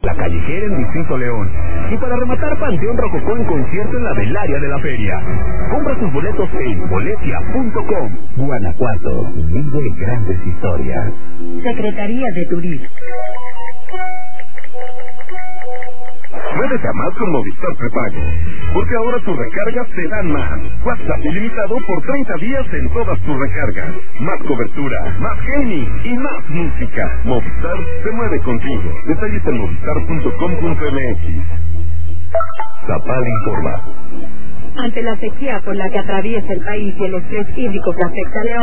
La Callejera en Distrito León. Y para rematar, Panteón Rococó en concierto en la Velaria de la Feria. Compra tus boletos en boletia.com. Guanajuato, vive grandes historias. Secretaría de Turismo. Muévete a más con Movistar Prepago, porque ahora tus recargas te dan más. WhatsApp ilimitado por 30 días en todas tus recargas. Más cobertura, más gaming y más música. Movistar se mueve contigo. Detalles en movistar.com.mx. Zapal informa. Ante la sequía por la que atraviesa el país y el estrés hídrico que afecta a León,